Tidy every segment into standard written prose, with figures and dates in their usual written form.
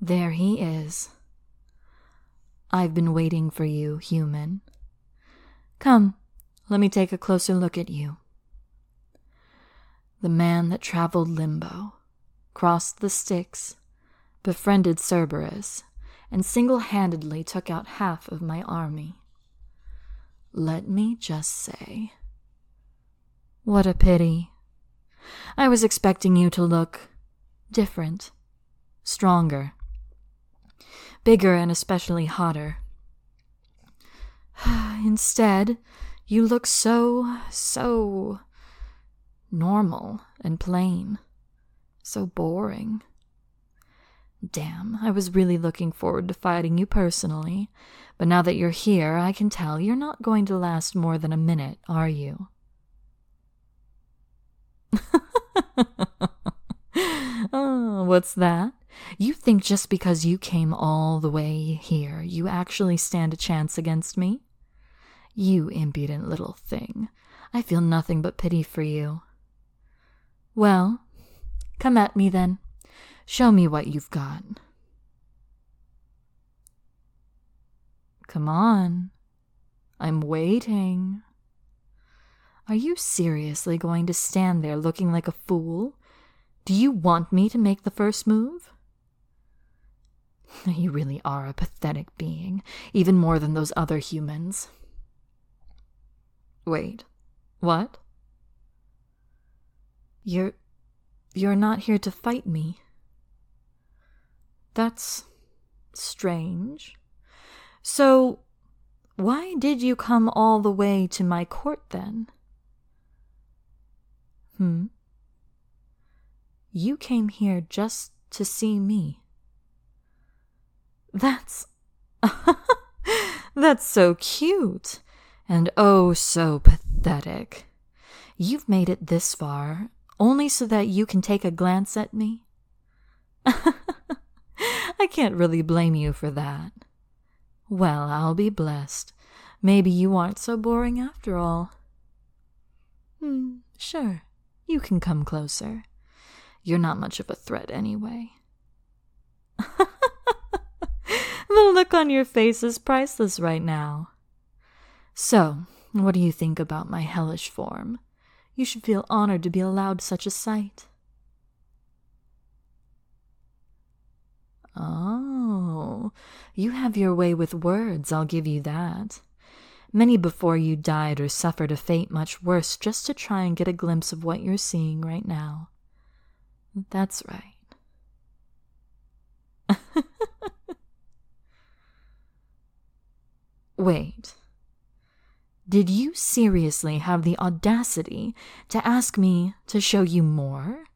There he is. I've been waiting for you, human. Come, let me take a closer look at you. The man that traveled Limbo, crossed the Styx, befriended Cerberus, and single-handedly took out half of my army. Let me just say, what a pity. I was expecting you to look different, stronger, bigger, and especially hotter. Instead, you look so normal and plain, so boring. Damn, I was really looking forward to fighting you personally, but now that you're here, I can tell you're not going to last more than a minute, are you? Oh, what's that? You think just because you came all the way here, you actually stand a chance against me? You impudent little thing. I feel nothing but pity for you. Well, come at me then. Show me what you've got. Come on. I'm waiting. Are you seriously going to stand there looking like a fool? Do you want me to make the first move? You really are a pathetic being, even more than those other humans. Wait, what? You're not here to fight me. That's strange. So, why did you come all the way to my court then? You came here just to see me. That's so cute, and oh so pathetic. You've made it this far, only so that you can take a glance at me? I can't really blame you for that. Well, I'll be blessed. Maybe you aren't so boring after all. Sure, you can come closer. You're not much of a threat anyway. The look on your face is priceless right now. So, what do you think about my hellish form? You should feel honored to be allowed such a sight. Oh, you have your way with words, I'll give you that. Many before you died or suffered a fate much worse just to try and get a glimpse of what you're seeing right now. That's right. Wait. Did you seriously have the audacity to ask me to show you more?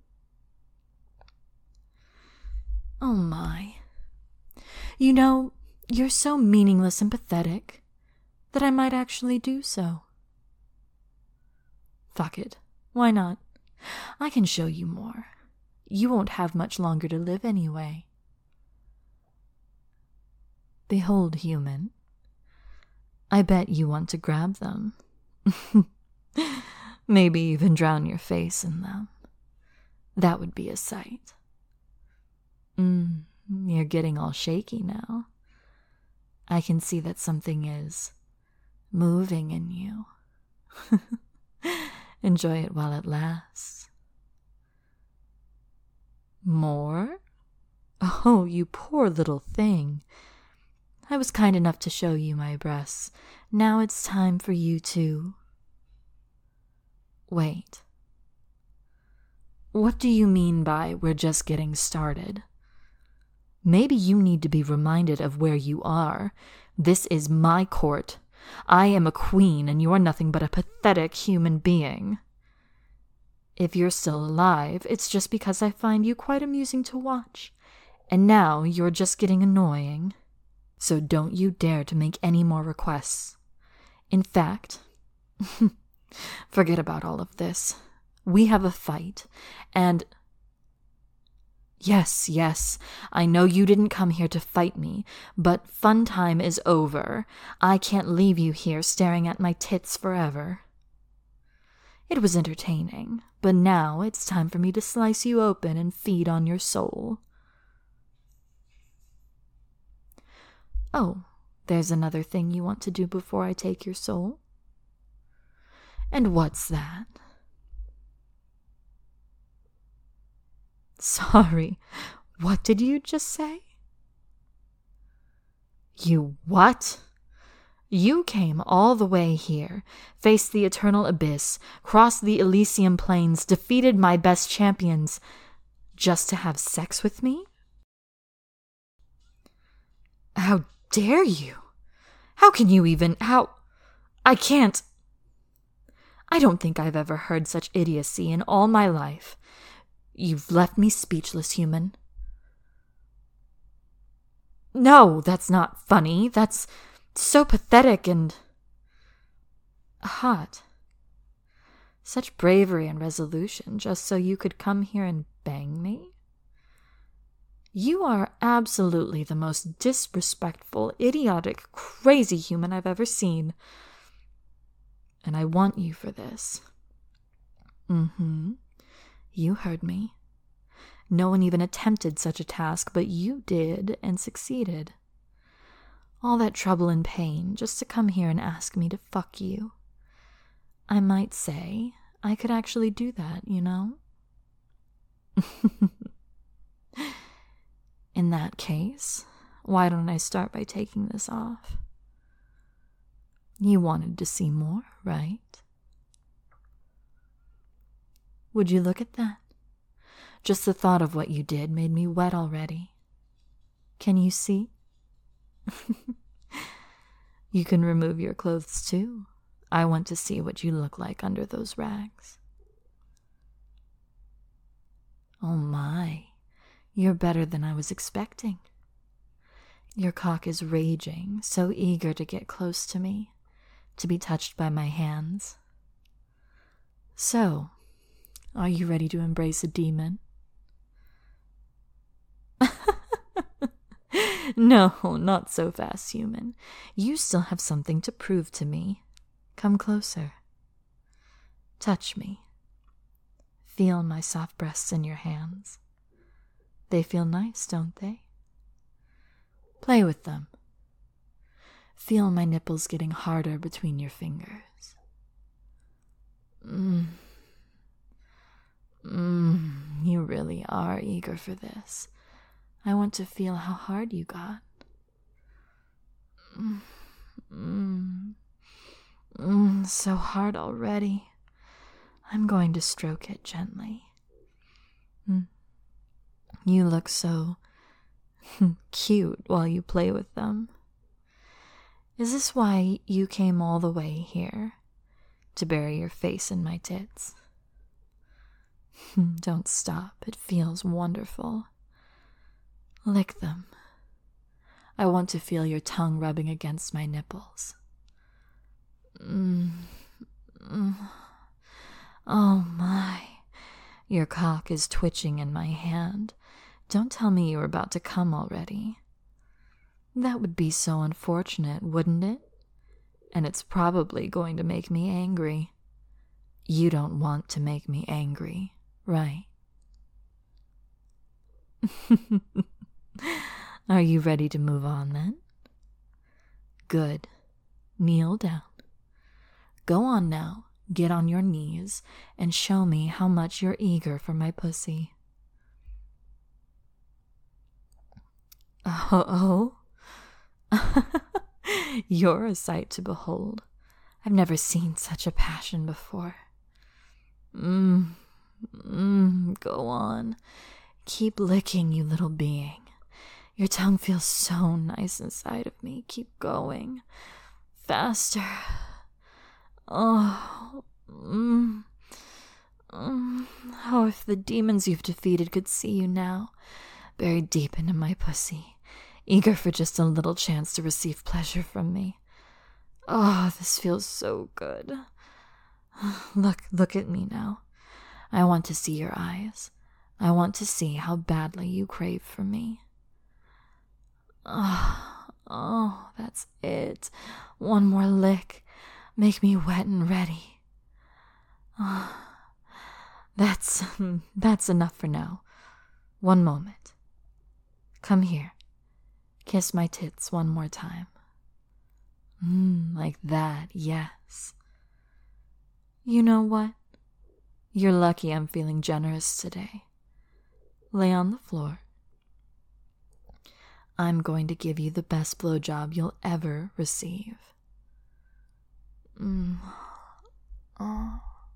Oh my. You know, you're so meaningless and pathetic that I might actually do so. Fuck it. Why not? I can show you more. You won't have much longer to live anyway. Behold, human. I bet you want to grab them. Maybe even drown your face in them. That would be a sight. You're getting all shaky now. I can see that something is moving in you. Enjoy it while it lasts. More? Oh, you poor little thing. I was kind enough to show you my breasts. Now it's time for you to... Wait. What do you mean by we're just getting started? Maybe you need to be reminded of where you are. This is my court. I am a queen, and you're nothing but a pathetic human being. If you're still alive, it's just because I find you quite amusing to watch. And now you're just getting annoying. So don't you dare to make any more requests. In fact, forget about all of this. We have a fight, and... Yes, I know you didn't come here to fight me, but fun time is over. I can't leave you here staring at my tits forever. It was entertaining, but now it's time for me to slice you open and feed on your soul. Oh, there's another thing you want to do before I take your soul? And what's that? Sorry, what did you just say? You what? You came all the way here, faced the eternal abyss, crossed the Elysium plains, defeated my best champions, just to have sex with me? How dare you? How can you even, I can't. I don't think I've ever heard such idiocy in all my life. You've left me speechless, human. No, that's not funny. That's so pathetic and hot. Such bravery and resolution just so you could come here and bang me? You are absolutely the most disrespectful, idiotic, crazy human I've ever seen. And I want you for this. You heard me. No one even attempted such a task, but you did and succeeded. All that trouble and pain just to come here and ask me to fuck you. I might say I could actually do that, you know? In that case, why don't I start by taking this off? You wanted to see more, right? Would you look at that? Just the thought of what you did made me wet already. Can you see? You can remove your clothes too. I want to see what you look like under those rags. Oh my, you're better than I was expecting. Your cock is raging, so eager to get close to me, to be touched by my hands. So, are you ready to embrace a demon? No, not so fast, human. You still have something to prove to me. Come closer. Touch me. Feel my soft breasts in your hands. They feel nice, don't they? Play with them. Feel my nipples getting harder between your fingers. You really are eager for this. I want to feel how hard you got. So hard already. I'm going to stroke it gently. You look so cute while you play with them. Is this why you came all the way here? To bury your face in my tits? Don't stop. It feels wonderful. Lick them. I want to feel your tongue rubbing against my nipples. Oh my. Your cock is twitching in my hand. Don't tell me you're about to come already. That would be so unfortunate, wouldn't it? And it's probably going to make me angry. You don't want to make me angry, right? Are you ready to move on then? Good. Kneel down. Go on now, get on your knees, and show me how much you're eager for my pussy. Oh? You're a sight to behold. I've never seen such a passion before. Go on. Keep licking, you little being. Your tongue feels so nice inside of me. Keep going. Faster. Oh, if the demons you've defeated could see you now, buried deep into my pussy, eager for just a little chance to receive pleasure from me. Oh, this feels so good. Look at me now. I want to see your eyes. I want to see how badly you crave for me. Oh, that's it. One more lick. Make me wet and ready. That's enough for now. One moment. Come here. Kiss my tits one more time. Like that, yes. You know what? You're lucky I'm feeling generous today. Lay on the floor. I'm going to give you the best blowjob you'll ever receive. Oh,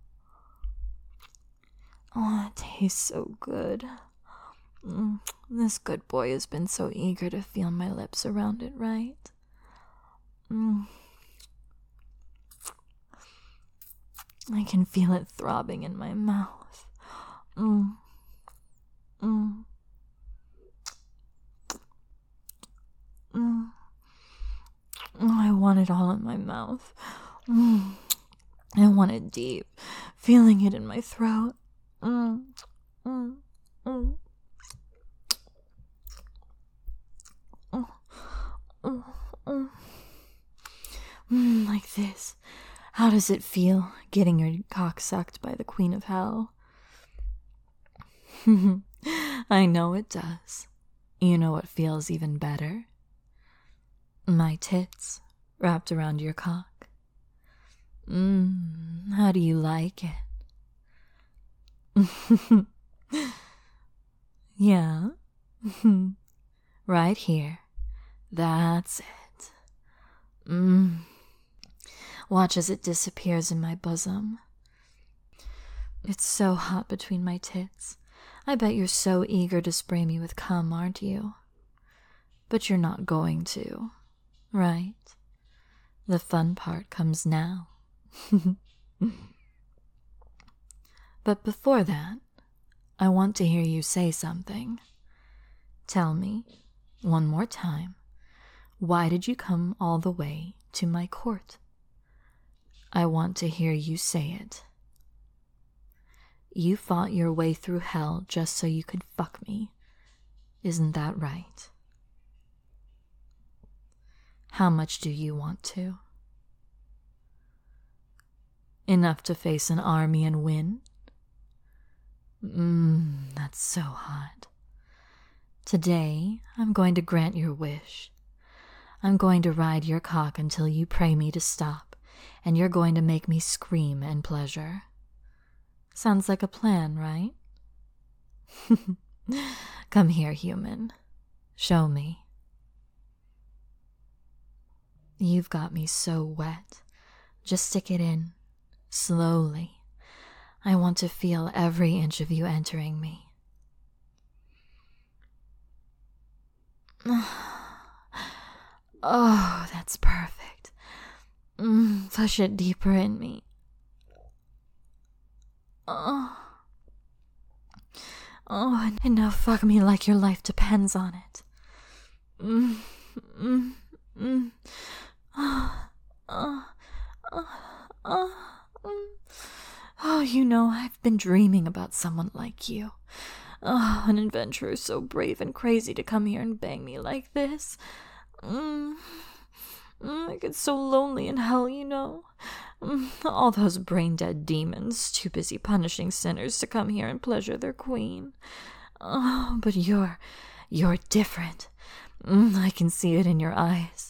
it tastes so good. This good boy has been so eager to feel my lips around it, right? I can feel it throbbing in my mouth. I want it all in my mouth. I want it deep, feeling it in my throat. Like this. How does it feel, getting your cock sucked by the Queen of Hell? I know it does. You know what feels even better? My tits wrapped around your cock. How do you like it? Yeah? Right here. That's it. Watch as it disappears in my bosom. It's so hot between my tits. I bet you're so eager to spray me with cum, aren't you? But you're not going to, right? The fun part comes now. But before that, I want to hear you say something. Tell me, one more time, why did you come all the way to my court? I want to hear you say it. You fought your way through hell just so you could fuck me. Isn't that right? How much do you want to? Enough to face an army and win? That's so hot. Today, I'm going to grant your wish. I'm going to ride your cock until you pray me to stop, and you're going to make me scream in pleasure. Sounds like a plan, right? Come here, human. Show me. You've got me so wet. Just stick it in, slowly. I want to feel every inch of you entering me. Oh, that's perfect. Push it deeper in me. Oh, and now fuck me like your life depends on it. Oh, you know, I've been dreaming about someone like you. Oh, an adventurer so brave and crazy to come here and bang me like this. It gets so lonely in hell, you know. All those brain-dead demons, too busy punishing sinners to come here and pleasure their queen. Oh, but you're different. I can see it in your eyes.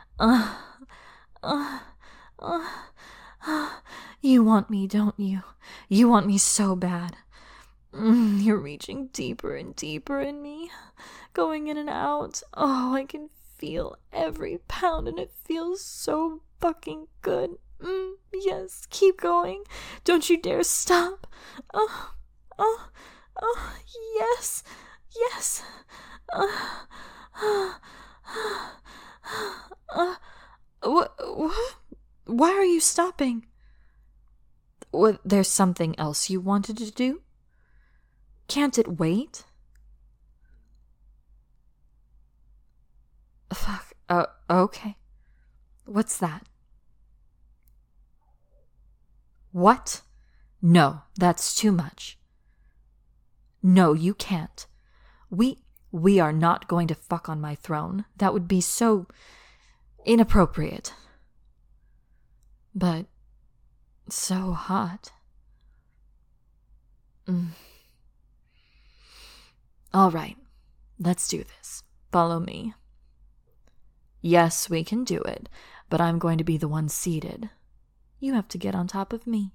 You want me, don't you? You want me so bad. You're reaching deeper and deeper in me, going in and out. Oh, I can feel every pound, and it feels so fucking good. Yes, keep going. Don't you dare stop. Oh, yes, yes. What? Why are you stopping? There's something else you wanted to do? Can't it wait? Fuck. Okay. What's that? What? No, that's too much. No, you can't. We are not going to fuck on my throne. That would be so inappropriate. But so hot. All right, let's do this. Follow me. Yes, we can do it, but I'm going to be the one seated. You have to get on top of me.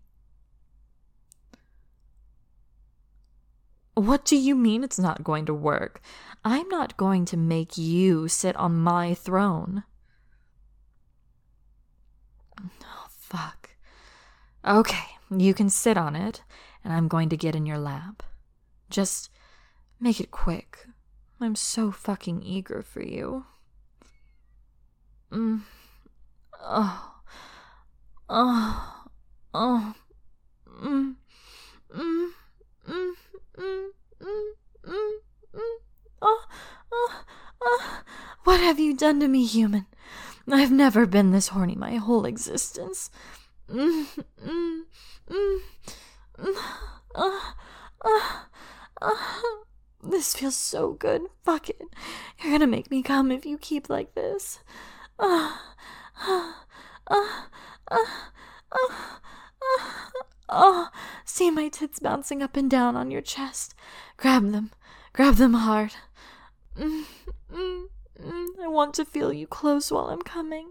What do you mean it's not going to work? I'm not going to make you sit on my throne. Oh, fuck. Okay, you can sit on it, and I'm going to get in your lap. Just make it quick. I'm so fucking eager for you. Oh. Oh. Oh. Mm. Mm. Mm. Mm. Mm. Mm. Mm. Oh. Oh. Oh. What have you done to me, human? I've never been this horny my whole existence. Mm. Mm. Mm. This feels so good. Fuck it. You're gonna make me come if you keep like this. See my tits bouncing up and down on your chest. Grab them. Grab them hard. I want to feel you close while I'm coming.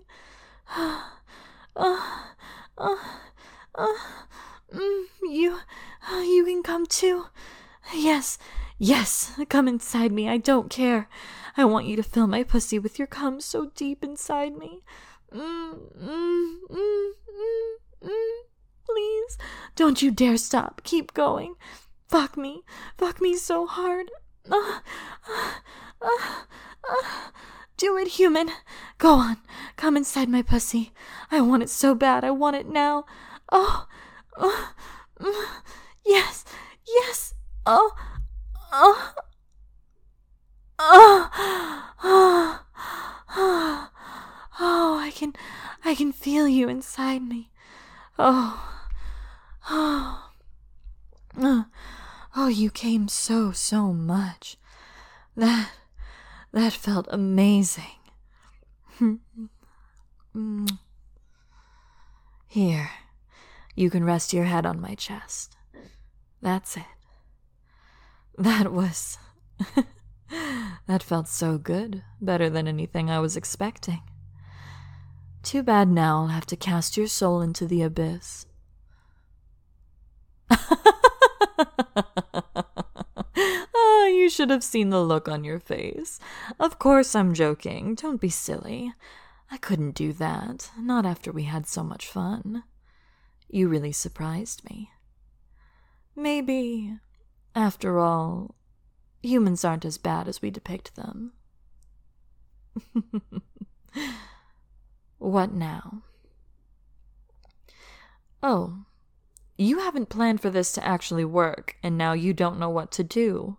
You can come too. Yes, come inside me. I don't care. I want you to fill my pussy with your cum so deep inside me. Please, don't you dare stop. Keep going. Fuck me so hard. Do it, human. Go on. Come inside my pussy. I want it so bad. I want it now. Yes. Oh, I can feel you inside me. Oh, you came so much. That felt amazing. Here, you can rest your head on my chest. That's it. That was... that felt so good. Better than anything I was expecting. Too bad now I'll have to cast your soul into the abyss. You should have seen the look on your face. Of course I'm joking. Don't be silly. I couldn't do that. Not after we had so much fun. You really surprised me. Maybe, after all, humans aren't as bad as we depict them. What now? Oh, you haven't planned for this to actually work, and now you don't know what to do.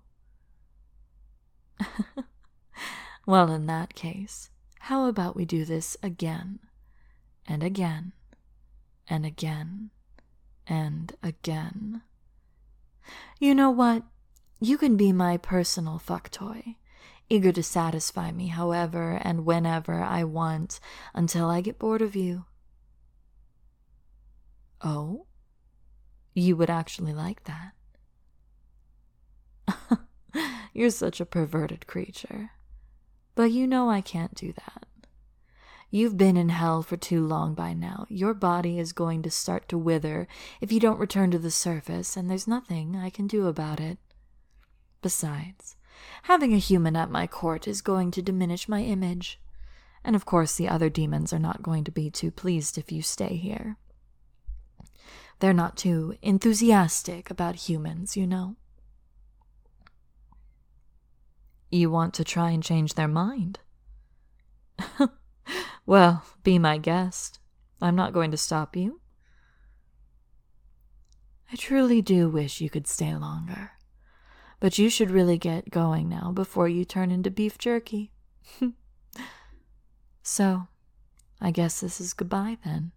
Well, in that case, how about we do this again, and again, and again, and again? You know what? You can be my personal fuck toy, eager to satisfy me however and whenever I want until I get bored of you. Oh? You would actually like that? You're such a perverted creature. But you know I can't do that. You've been in hell for too long by now. Your body is going to start to wither if you don't return to the surface, and there's nothing I can do about it. Besides, having a human at my court is going to diminish my image. And of course the other demons are not going to be too pleased if you stay here. They're not too enthusiastic about humans, you know. You want to try and change their mind? Well, be my guest. I'm not going to stop you. I truly do wish you could stay longer. But you should really get going now before you turn into beef jerky. So, I guess this is goodbye then.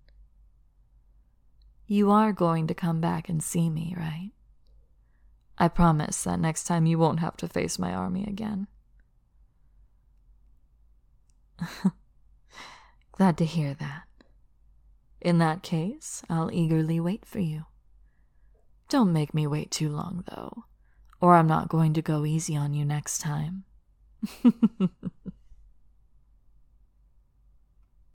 You are going to come back and see me, right? I promise that next time you won't have to face my army again. Glad to hear that. In that case, I'll eagerly wait for you. Don't make me wait too long, though, or I'm not going to go easy on you next time.